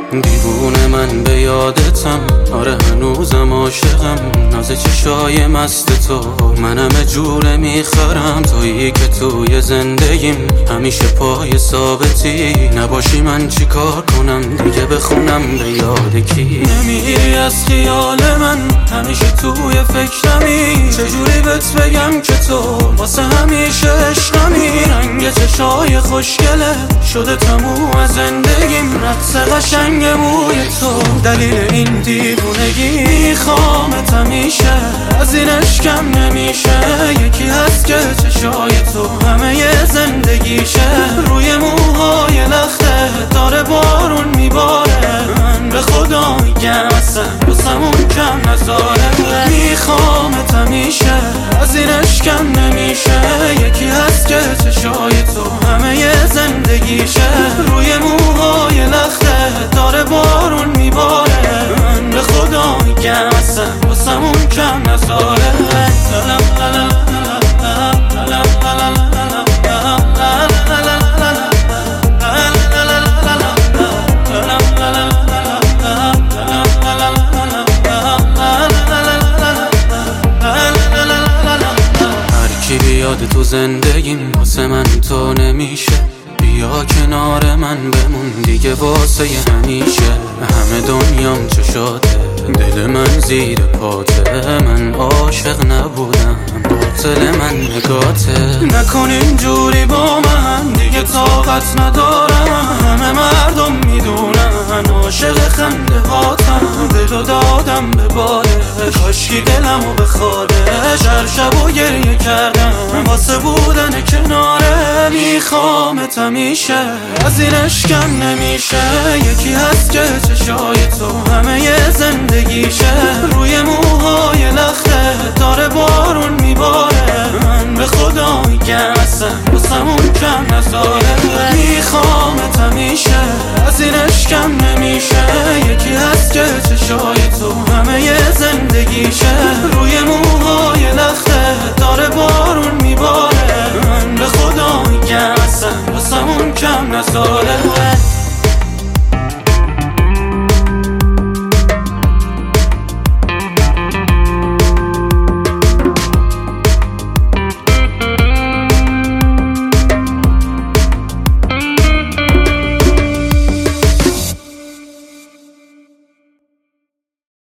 دیوونه من به یادتم، آره هنوزم عاشقم. ناز چشای مست تو منم جوره میخرم. تویی که توی زندگیم همیشه پای ثابتی. نباشی من چی کار کنم دیگه، بخونم به یاد کی؟ نمیری از خیال من، همیشه توی فکرمی. چجوری بهت بگم که تو واسه همیشه عشقمی؟ رنگ چشای خوشگله شده تموم از زندگیم. رقص قشنگ موی تو دلیل این دیوونگی. میخوامت همیشه، از این عشقم نمیشه. یکی هست که چشای تو همه زندگیشه. روی موهای لخته داره بارون میباره. من به خدا میگم اصلا بسمون کم نزاره. میخوامت همیشه، از این عشقم نمیشه. یکی هست که چشای تو همه زندگیشه. روی موهای لخته داره بارون میباره. من به خدا میگم اصلا بسمون کم نزاره. بیاد تو زندگیم واسه من تو نمیشه. بیا کنار من بمون دیگه واسه همیشه. همه دنیام چشاته، دل من زیر پاته. من عاشق نبودم، باطل من نگاته. نکن اینجوری با من دیگه، طاقت ندارم. همه مردم میدونن عاشق خنده هاتم. دلو دادم به باده، کاشکی دلمو بخواره. هر شب و گریه کردم واسه بودن کناره. میخوامت همیشه، از این عشقم نمیشه. یکی هست که چشای تو همه زندگیشه. روی موهای لخته داره بارون میباره. من به خدا میگم اصلا بسمون کم نزاره. میخوامت همیشه، از این عشقم نمیشه. یکی هست که چشای تو همه زندگیشه. روی